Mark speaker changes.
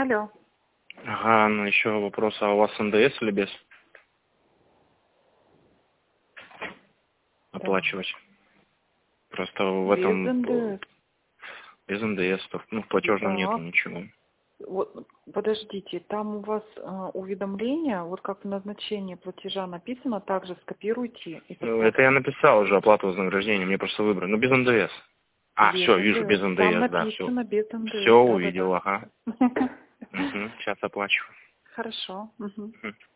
Speaker 1: Алло.
Speaker 2: Ага, ну еще вопрос, а у вас НДС или без? Оплачивать. Просто в
Speaker 1: Без
Speaker 2: этом...
Speaker 1: НДС.
Speaker 2: Без НДС, ну в платежном нету
Speaker 1: Да.
Speaker 2: ничего.
Speaker 1: Вот, подождите, там у вас уведомление, вот как в назначении платежа написано, также скопируйте. И
Speaker 2: Это я написал уже, оплату вознаграждения, мне просто выбрали. Ну без НДС. А,
Speaker 1: без
Speaker 2: все, вижу, без
Speaker 1: НДС. Там
Speaker 2: НДС, да, все.
Speaker 1: написано без НДС.
Speaker 2: Все
Speaker 1: Да-да-да.
Speaker 2: увидел, ага. Сейчас оплачиваю.
Speaker 1: Хорошо. Мгм.